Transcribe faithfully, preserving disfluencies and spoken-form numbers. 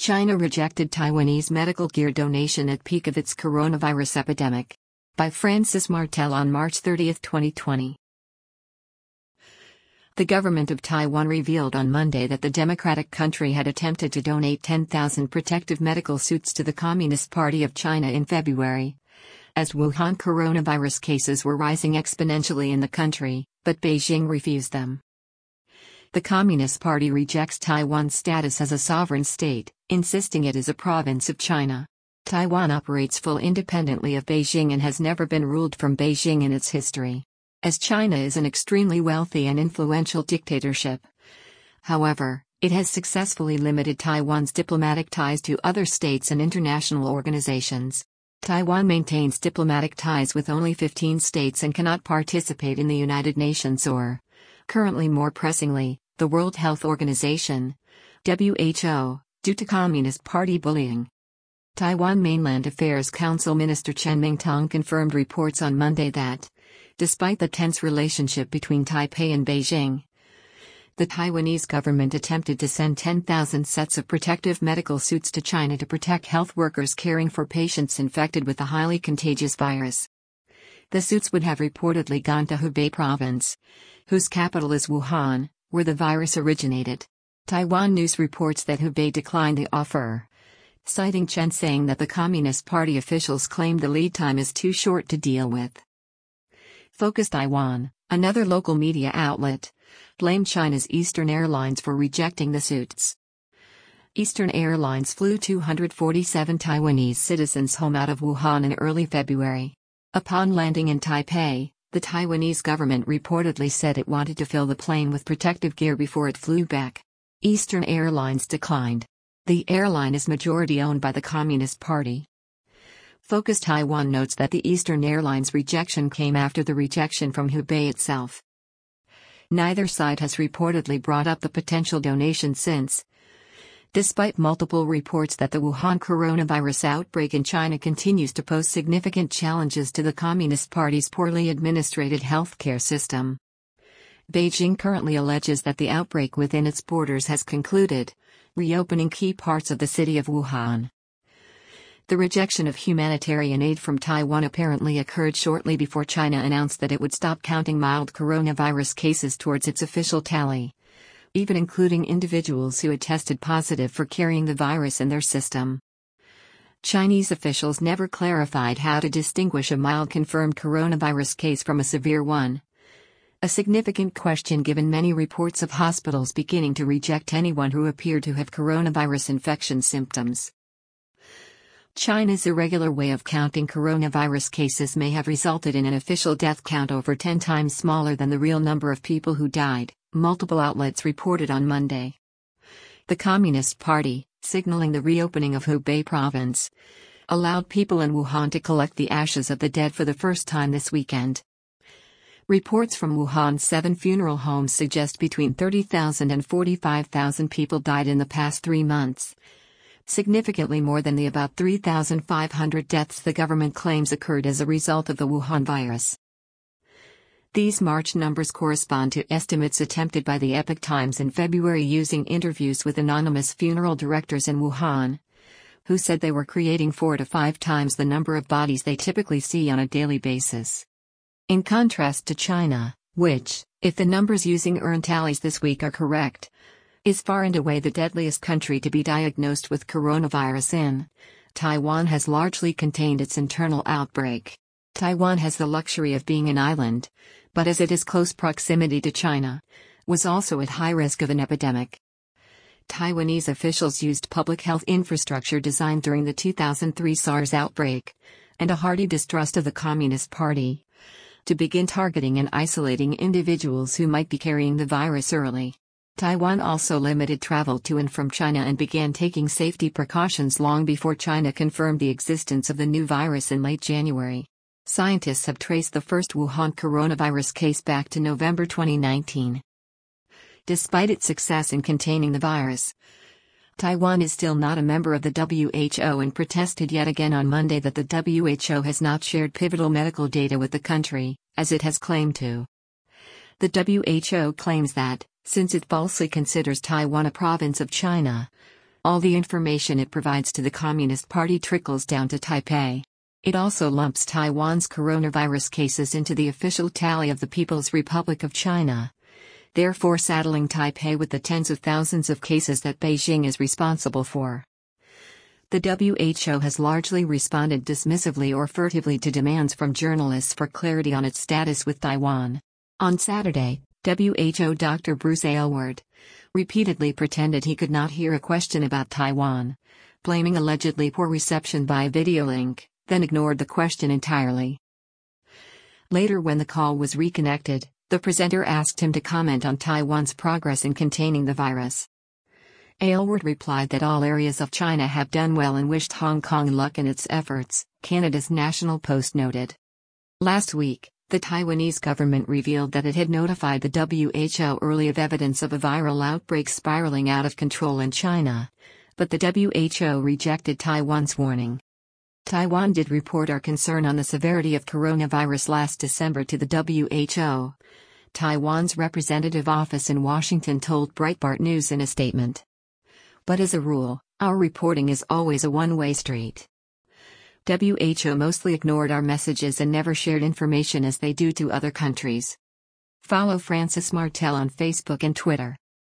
China rejected Taiwanese medical gear donation at peak of its coronavirus epidemic. By Francis Martel on March thirtieth, twenty twenty. The government of Taiwan revealed on Monday that the democratic country had attempted to donate ten thousand protective medical suits to the Communist Party of China in February, as Wuhan coronavirus cases were rising exponentially in the country, but Beijing refused them. The Communist Party rejects Taiwan's status as a sovereign state, insisting it is a province of China. Taiwan operates full independently of Beijing and has never been ruled from Beijing in its history, as China is an extremely wealthy and influential dictatorship. However, it has successfully limited Taiwan's diplomatic ties to other states and international organizations. Taiwan maintains diplomatic ties with only fifteen states and cannot participate in the United Nations or, currently more pressingly, the World Health Organization, W H O, due to Communist Party bullying. Taiwan Mainland Affairs Council Minister Chen Mingtong confirmed reports on Monday that, despite the tense relationship between Taipei and Beijing, the Taiwanese government attempted to send ten thousand sets of protective medical suits to China to protect health workers caring for patients infected with the highly contagious virus. The suits would have reportedly gone to Hubei province, whose capital is Wuhan, where the virus originated. Taiwan News reports that Hubei declined the offer, citing Chen saying that the Communist Party officials claimed the lead time is too short to deal with. Focus Taiwan, another local media outlet, blamed China's Eastern Airlines for rejecting the suits. Eastern Airlines flew two hundred forty-seven Taiwanese citizens home out of Wuhan in early February. Upon landing in Taipei, the Taiwanese government reportedly said it wanted to fill the plane with protective gear before it flew back. Eastern Airlines declined. The airline is majority owned by the Communist Party. Focus Taiwan notes that the Eastern Airlines rejection came after the rejection from Hubei itself. Neither side has reportedly brought up the potential donation since, despite multiple reports that the Wuhan coronavirus outbreak in China continues to pose significant challenges to the Communist Party's poorly administrated healthcare system. Beijing currently alleges that the outbreak within its borders has concluded, reopening key parts of the city of Wuhan. The rejection of humanitarian aid from Taiwan apparently occurred shortly before China announced that it would stop counting mild coronavirus cases towards its official tally, even including individuals who had tested positive for carrying the virus in their system. Chinese officials never clarified how to distinguish a mild confirmed coronavirus case from a severe one, a significant question given many reports of hospitals beginning to reject anyone who appeared to have coronavirus infection symptoms. China's irregular way of counting coronavirus cases may have resulted in an official death count over ten times smaller than the real number of people who died, multiple outlets reported on Monday. The Communist Party, signaling the reopening of Hubei province, allowed people in Wuhan to collect the ashes of the dead for the first time this weekend. Reports from Wuhan's seven funeral homes suggest between thirty thousand and forty-five thousand people died in the past three months. Significantly more than the about three thousand five hundred deaths the government claims occurred as a result of the Wuhan virus. These March numbers correspond to estimates attempted by the Epoch Times in February using interviews with anonymous funeral directors in Wuhan, who said they were creating four to five times the number of bodies they typically see on a daily basis. In contrast to China, which, if the numbers using earn tallies this week are correct, is far and away the deadliest country to be diagnosed with coronavirus in, Taiwan has largely contained its internal outbreak. Taiwan has the luxury of being an island, but as it is close proximity to China, was also at high risk of an epidemic. Taiwanese officials used public health infrastructure designed during the two thousand three SARS outbreak, and a hearty distrust of the Communist Party, to begin targeting and isolating individuals who might be carrying the virus early. Taiwan also limited travel to and from China and began taking safety precautions long before China confirmed the existence of the new virus in late January. Scientists have traced the first Wuhan coronavirus case back to November twenty nineteen. Despite its success in containing the virus, Taiwan is still not a member of the W H O and protested yet again on Monday that the W H O has not shared pivotal medical data with the country, as it has claimed to. The W H O claims that, since it falsely considers Taiwan a province of China, All the information it provides to the Communist Party trickles down to Taipei. It also lumps Taiwan's coronavirus cases into the official tally of the People's Republic of China, therefore saddling Taipei with the tens of thousands of cases that Beijing is responsible for. The W H O has largely responded dismissively or furtively to demands from journalists for clarity on its status with Taiwan. On Saturday, W H O Doctor Bruce Aylward repeatedly pretended he could not hear a question about Taiwan, blaming allegedly poor reception by video link, then ignored the question entirely. Later, when the call was reconnected, the presenter asked him to comment on Taiwan's progress in containing the virus. Aylward replied that all areas of China have done well and wished Hong Kong luck in its efforts, Canada's National Post noted. Last week, the Taiwanese government revealed that it had notified the W H O early of evidence of a viral outbreak spiraling out of control in China, but the W H O rejected Taiwan's warning. Taiwan did report our concern on the severity of coronavirus last December to the W H O, Taiwan's representative office in Washington told Breitbart News in a statement. But as a rule, our reporting is always a one-way street. W H O mostly ignored our messages and never shared information as they do to other countries. Follow Francis Martel on Facebook and Twitter.